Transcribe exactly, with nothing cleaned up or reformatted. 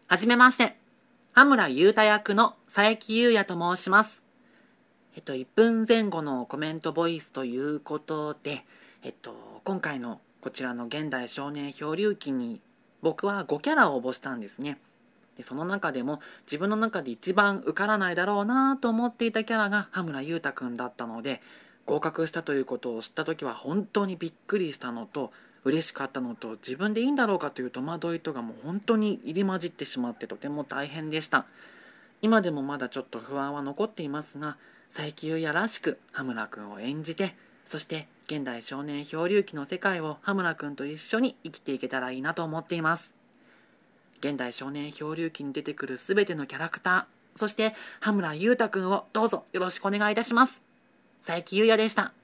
はじめまして。羽村優太役の佐伯優也と申します。えっと、いっぷんぜん後のコメントボイスということで、えっと、今回のこちらの現代少年漂流記に僕はごキャラを応募したんですね。で、その中でも自分の中で一番受からないだろうなと思っていたキャラが羽村優太くんだったので、合格したということを知った時は本当にびっくりしたのと、嬉しかったのと、自分でいいんだろうかという戸惑いとがもう本当に入り混じってしまってとても大変でした。今でもまだちょっと不安は残っていますが、佐伯優也らしく羽村くんを演じて、そして現代少年漂流記の世界を羽村くんと一緒に生きていけたらいいなと思っています。現代少年漂流記に出てくるすべてのキャラクター、そして羽村優太くんをどうぞよろしくお願いいたします。佐伯優也でした。